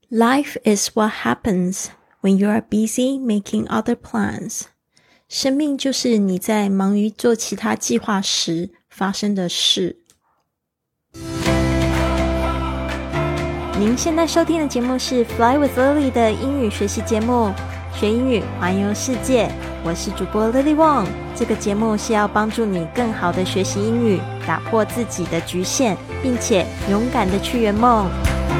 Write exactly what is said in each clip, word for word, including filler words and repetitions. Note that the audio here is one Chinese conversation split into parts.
Life is what happens when you are busy making other plans. 生命就是你在忙于做其他计划时发生的事。您现在收听的节目是 Fly with Lily 的英语学习节目，学英语环游世界。我是主播 Lily Wong， 这个节目是要帮助你更好的学习英语，打破自己的局限，并且勇敢的去圆梦。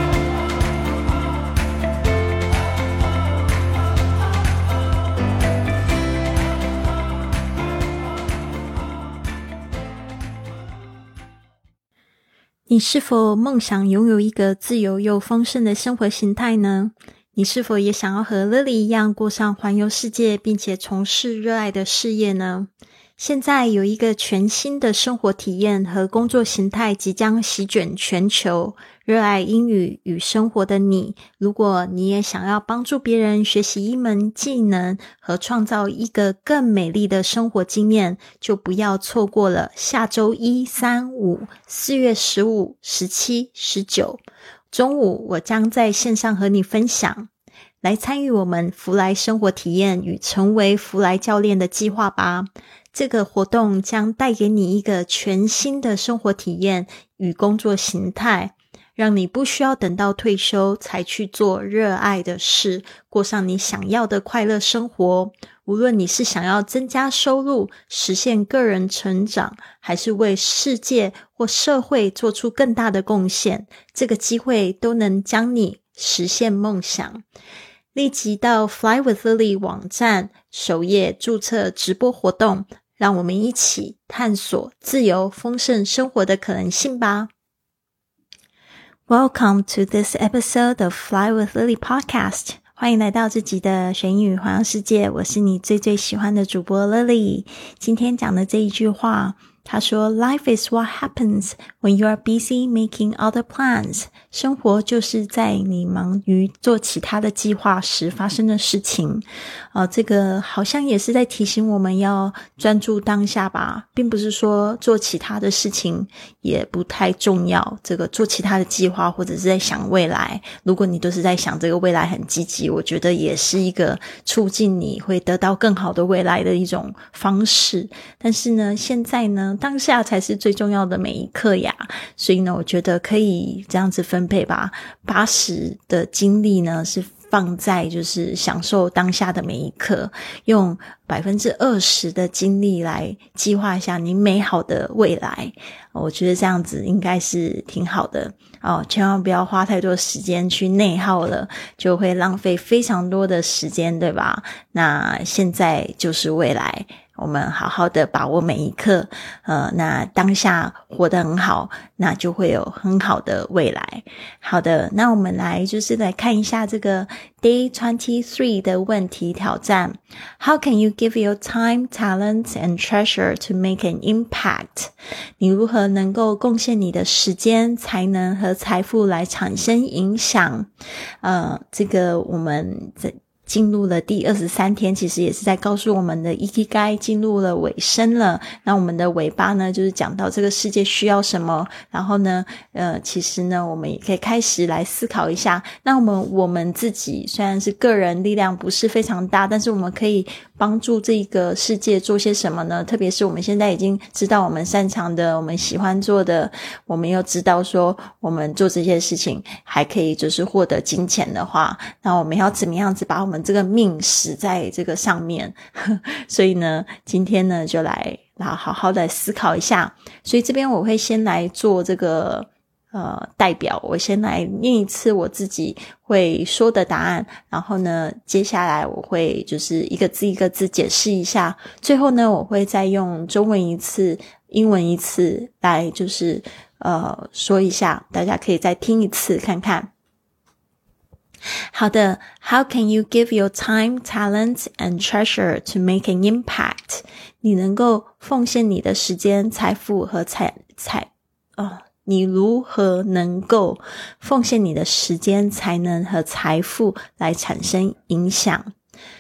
你是否梦想拥有一个自由又丰盛的生活形态呢？你是否也想要和 Lily 一样过上环游世界并且从事热爱的事业呢？现在有一个全新的生活体验和工作形态即将席卷全球。热爱英语与生活的你，如果你也想要帮助别人学习一门技能和创造一个更美丽的生活经验，就不要错过了下周一、三、五、四月十五、十七、十九中午，我将在线上和你分享。来参与我们福来生活体验与成为福来教练的计划吧。这个活动将带给你一个全新的生活体验与工作形态，让你不需要等到退休才去做热爱的事，过上你想要的快乐生活。无论你是想要增加收入，实现个人成长，还是为世界或社会做出更大的贡献，这个机会都能将你实现梦想。立即到 Fly with Lily 网站首页注册直播活动，让我们一起探索自由丰盛生活的可能性吧。Welcome to this episode of Fly with Lily podcast. 欢迎来到这集的学英语环游世界，我是你最最喜欢的主播 Lily。今天讲的这一句话，他说 Life is what happens when you are busy making other plans. 生活就是在你忙于做其他的计划时发生的事情。呃，这个好像也是在提醒我们要专注当下吧，并不是说做其他的事情也不太重要，这个做其他的计划或者是在想未来，如果你都是在想这个未来很积极，我觉得也是一个促进你会得到更好的未来的一种方式。但是呢，现在呢，当下才是最重要的每一刻呀，所以呢，我觉得可以这样子分配吧，八十的精力呢是放在就是享受当下的每一刻，用 百分之二十 的精力来计划一下你美好的未来。我觉得这样子应该是挺好的哦，千万不要花太多时间去内耗了，就会浪费非常多的时间，对吧？那现在就是未来，我们好好的把握每一刻，呃，那当下活得很好，那就会有很好的未来。好的，那我们来就是来看一下这个 Day twenty-three 的问题挑战。How can you give your time, talents, and treasure to make an impact? 你如何能够贡献你的时间、才能和财富来产生影响？呃，这个我们在进入了第二十三天，其实也是在告诉我们的 Ikigai 进入了尾声了。那我们的尾巴呢，就是讲到这个世界需要什么，然后呢呃，其实呢我们也可以开始来思考一下，那我们我们自己虽然是个人力量不是非常大，但是我们可以帮助这个世界做些什么呢？特别是我们现在已经知道我们擅长的，我们喜欢做的，我们又知道说我们做这些事情还可以就是获得金钱的话，那我们要怎么样子把我们这个命使在这个上面所以呢今天呢就来好好的思考一下。所以这边我会先来做这个呃代表，我先来念一次我自己会说的答案，然后呢接下来我会就是一个字一个字解释一下，最后呢我会再用中文一次英文一次来就是呃说一下，大家可以再听一次看看。好的 How can you give your time, talents, and treasure to make an impact? 你能够奉献你的时间、财富和财财哦，你如何能够奉献你的时间、才能和财富来产生影响？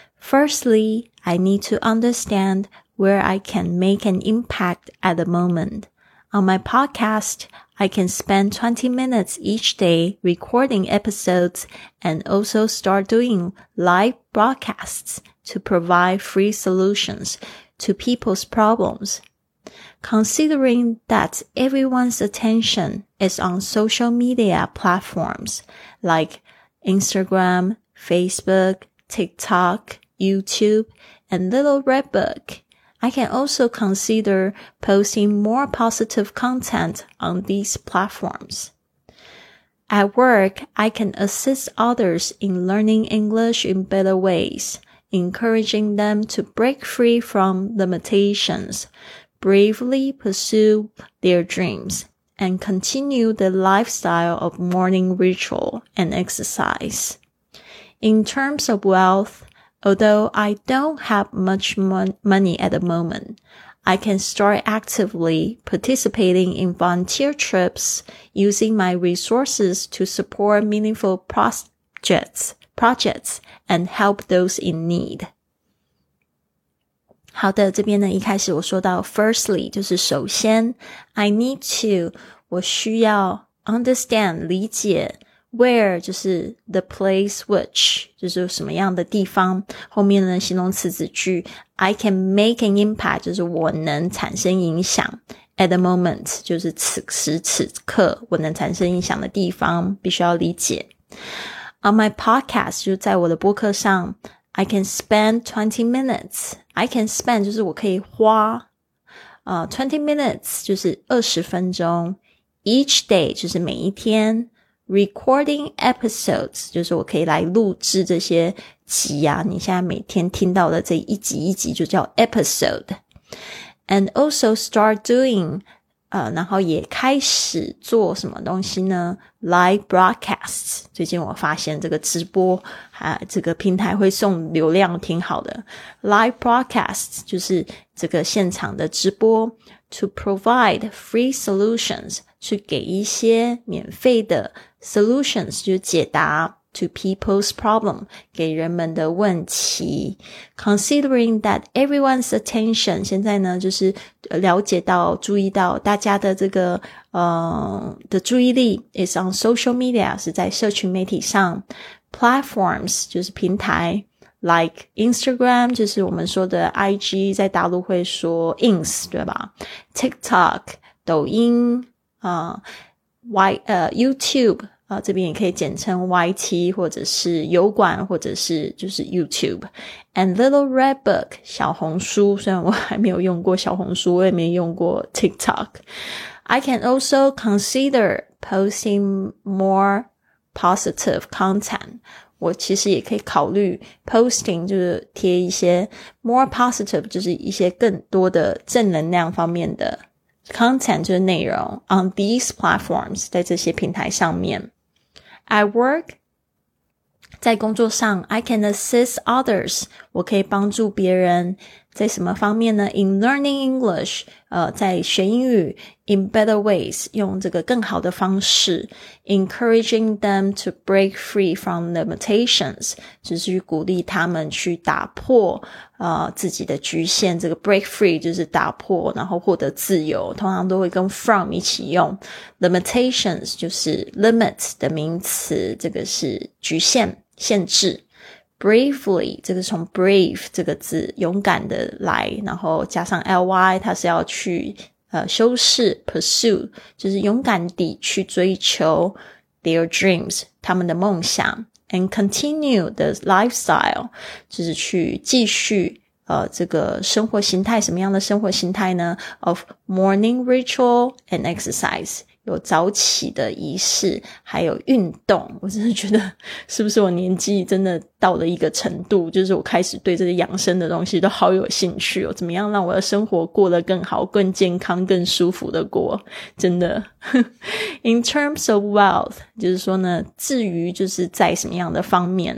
Firstly, I need to understand where I can make an impact at the moment. On my podcast, I can spend twenty minutes each day recording episodes and also start doing live broadcasts to provide free solutions to people's problems. Considering that everyone's attention is on social media platforms like Instagram, Facebook, TikTok, YouTube, and Little Red Book, I can also consider posting more positive content on these platforms. At work, I can assist others in learning English in better ways, encouraging them to break free from limitations, bravely pursue their dreams, and continue the lifestyle of morning ritual and exercise. In terms of wealth, although I don't have much mon- money at the moment, I can start actively participating in volunteer trips, using my resources to support meaningful projects, projects and help those in need. 好的，这边呢，一开始我说到 firstly 就是首先 I need to 我需要 understand 理解Where 就是 the place which 就是什么样的地方，后面呢形容词子句 I can make an impact 就是我能产生影响 at the moment 就是此时此刻我能产生影响的地方必须要理解。 On my podcast 就是在我的播客上 I can spend twenty minutes I can spend 就是我可以花、uh, twenty minutes 就是二十分钟 each day 就是每一天Recording episodes 就是我可以来录制这些集啊，你现在每天听到的这一集一集就叫 episode. And also start doing 呃，然后也开始做什么东西呢 Live broadcasts 最近我发现这个直播啊，这个平台会送流量挺好的 Live broadcasts 就是这个现场的直播 To provide free solutions 去给一些免费的 solutions 就是解答 to people's problem 给人们的问题 Considering that everyone's attention 现在呢就是了解到注意到大家的这个呃的注意力 is on social media 是在社群媒体上 Platforms 就是平台Like Instagram 就是我们说的 I G 在大陆会说 ins 对吧 TikTok 抖音啊、uh, Y 呃、uh, YouTube 啊、uh, 这边也可以简称 Y T 或者是油管或者是就是 YouTube and Little Red Book 小红书虽然我还没有用过小红书我也没用过 TikTok I can also consider posting more positive content我其实也可以考虑 posting 就是贴一些 more positive 就是一些更多的正能量方面的 content 就是内容 on these platforms 在这些平台上面 At work 在工作上 I can assist others 我可以帮助别人在什么方面呢 In learning English 呃，在学英语 In better ways 用这个更好的方式 Encouraging them to break free from limitations 就是去鼓励他们去打破呃自己的局限这个 break free 就是打破然后获得自由通常都会跟 from 一起用 Limitations 就是 limit 的名词这个是局限限制Bravely 这个从 brave 这个字勇敢的来然后加上 ly 它是要去呃修饰 pursue 就是勇敢地去追求 their dreams 他们的梦想 and continue the lifestyle 就是去继续呃这个生活形态什么样的生活形态呢 of morning ritual and exercise有早起的仪式还有运动我真的觉得是不是我年纪真的到了一个程度就是我开始对这些养生的东西都好有兴趣哦，怎么样让我的生活过得更好更健康更舒服的过真的In terms of wealth 就是说呢至于就是在什么样的方面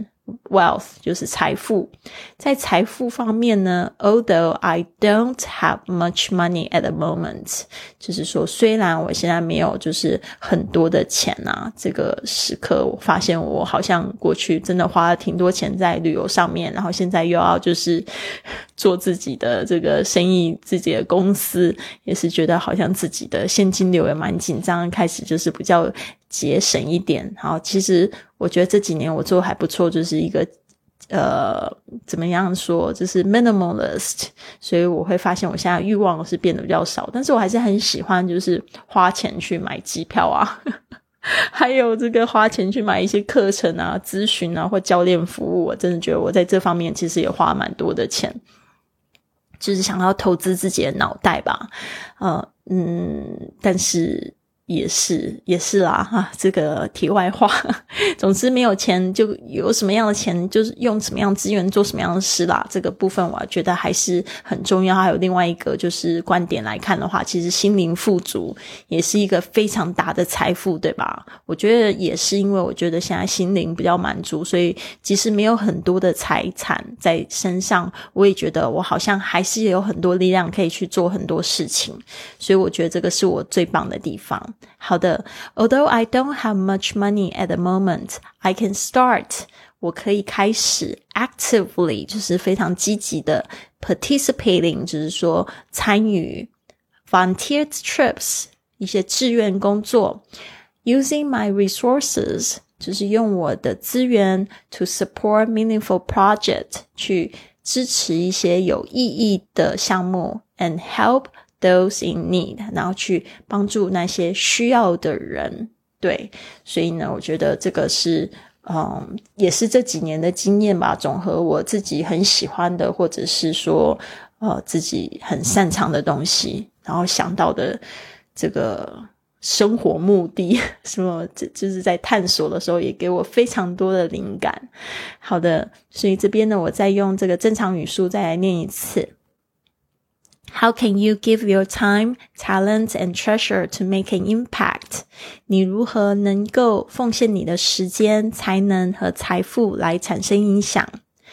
wealth 就是财富。在财富方面呢 although I don't have much money at the moment 就是说虽然我现在没有就是很多的钱啊，这个时刻我发现我好像过去真的花了挺多钱在旅游上面，然后现在又要就是做自己的这个生意，自己的公司，也是觉得好像自己的现金流也蛮紧张，开始就是比较节省一点。好，其实我觉得这几年我做还不错，就是一个呃，怎么样说，就是 minimalist， 所以我会发现我现在欲望是变得比较少，但是我还是很喜欢就是花钱去买机票啊还有这个花钱去买一些课程啊、咨询啊或教练服务，我真的觉得我在这方面其实也花蛮多的钱，就是想要投资自己的脑袋吧。呃嗯，但是也是也是啦啊，这个题外话总之没有钱就有什么样的钱就是用什么样的资源做什么样的事啦，这个部分我觉得还是很重要。还有另外一个就是观点来看的话，其实心灵富足也是一个非常大的财富，对吧？我觉得也是，因为我觉得现在心灵比较满足，所以即使没有很多的财产在身上，我也觉得我好像还是有很多力量可以去做很多事情，所以我觉得这个是我最棒的地方。好的 although I don't have much money at the moment, I can start 我可以开始 actively 就是非常积极的 participating 就是说参与 volunteer trips 一些志愿工作 using my resources 就是用我的资源 to support meaningful project 去支持一些有意义的项目 and help those in need 然后去帮助那些需要的人。对，所以呢我觉得这个是嗯，也是这几年的经验吧，总和我自己很喜欢的或者是说呃自己很擅长的东西，然后想到的这个生活目的什么就是在探索的时候也给我非常多的灵感。好的，所以这边呢我再用这个正常语速再来念一次。How can you give your time, talent, and treasure to make an impact? 你如何能够奉献你的时间、才能和财富来产生影响？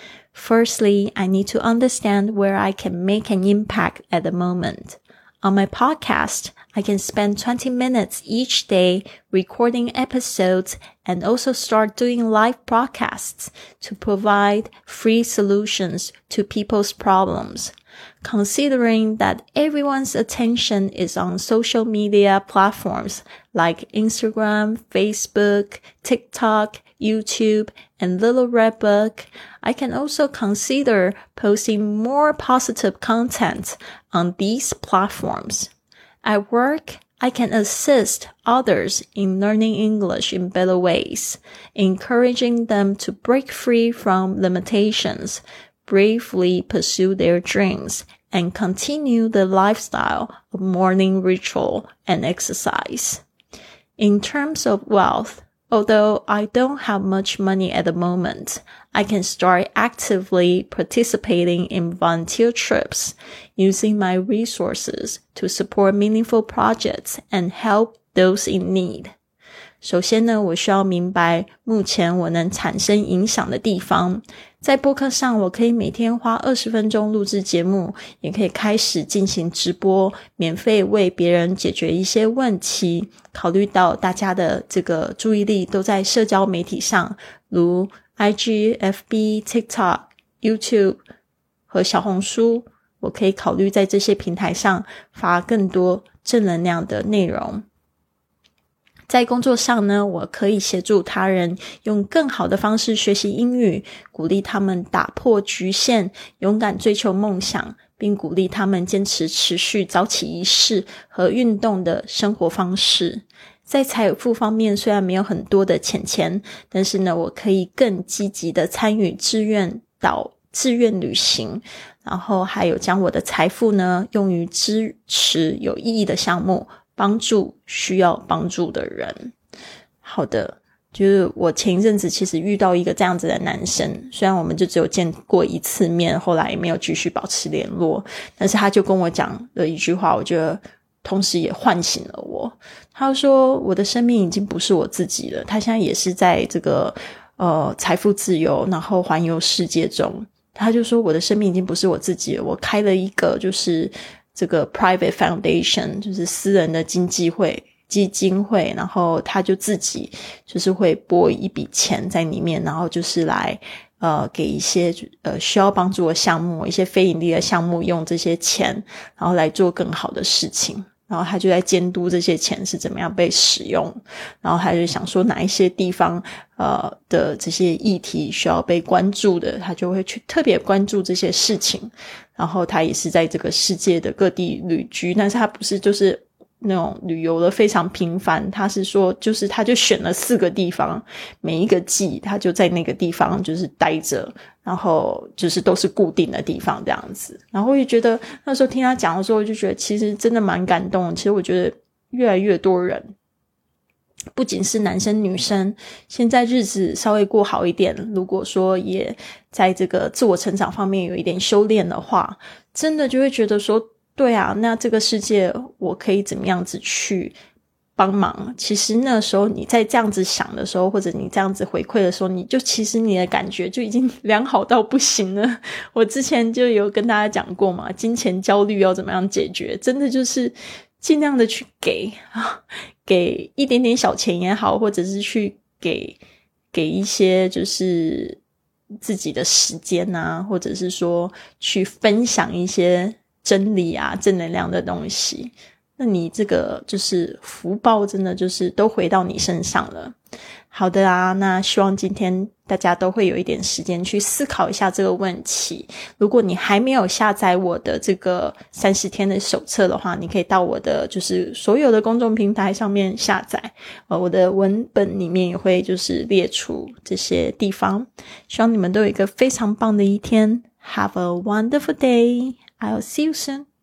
Firstly, I need to understand where I can make an impact at the moment. On my podcast, I can spend twenty minutes each day recording episodes and also start doing live broadcasts to provide free solutions to people's problems.Considering that everyone's attention is on social media platforms like Instagram, Facebook, TikTok, YouTube, and Little Red Book, I can also consider posting more positive content on these platforms. At work, I can assist others in learning English in better ways, encouraging them to break free from limitations, bravely pursue their dreams, and continue the lifestyle of morning ritual and exercise. In terms of wealth, although I don't have much money at the moment, I can start actively participating in volunteer trips, using my resources to support meaningful projects and help those in need.首先呢，我需要明白目前我能产生影响的地方。在播客上，我可以每天花二十分钟录制节目，也可以开始进行直播，免费为别人解决一些问题。考虑到大家的这个注意力都在社交媒体上，如 I G、F B、TikTok、YouTube 和小红书，我可以考虑在这些平台上发更多正能量的内容。在工作上呢，我可以协助他人用更好的方式学习英语，鼓励他们打破局限，勇敢追求梦想，并鼓励他们坚持持续早起仪式和运动的生活方式。在财富方面，虽然没有很多的钱钱，但是呢，我可以更积极的参与志愿导志愿旅行，然后还有将我的财富呢用于支持有意义的项目，帮助需要帮助的人。好的，就是我前一阵子其实遇到一个这样子的男生，虽然我们就只有见过一次面，后来也没有继续保持联络，但是他就跟我讲了一句话，我觉得同时也唤醒了我。他说我的生命已经不是我自己了，他现在也是在这个呃财富自由，然后环游世界中。他就说我的生命已经不是我自己了，我开了一个就是这个 private foundation， 就是私人的经济会基金会，然后他就自己就是会拨一笔钱在里面，然后就是来呃给一些呃需要帮助的项目，一些非盈利的项目，用这些钱然后来做更好的事情。然后他就在监督这些钱是怎么样被使用，然后他就想说哪一些地方呃的这些议题需要被关注的，他就会去特别关注这些事情。然后他也是在这个世界的各地旅居，但是他不是就是那种旅游的非常频繁，他是说就是他就选了四个地方，每一个季他就在那个地方就是待着，然后就是都是固定的地方这样子。然后我也觉得那时候听他讲的时候，我就觉得其实真的蛮感动的。其实我觉得越来越多人，不仅是男生女生，现在日子稍微过好一点，如果说也在这个自我成长方面有一点修炼的话，真的就会觉得说对啊，那这个世界我可以怎么样子去帮忙。其实那时候你在这样子想的时候，或者你这样子回馈的时候，你就其实你的感觉就已经良好到不行了。我之前就有跟大家讲过嘛，金钱焦虑要怎么样解决，真的就是尽量的去给啊，给一点点小钱也好，或者是去给给一些就是自己的时间啊，或者是说去分享一些真理啊正能量的东西，那你这个就是福报真的就是都回到你身上了。好的啊，那希望今天大家都会有一点时间去思考一下这个问题。如果你还没有下载我的这个三十天的手册的话，你可以到我的就是所有的公众平台上面下载，呃，我的文本里面也会就是列出这些地方。希望你们都有一个非常棒的一天。Have a wonderful day. I'll see you soon.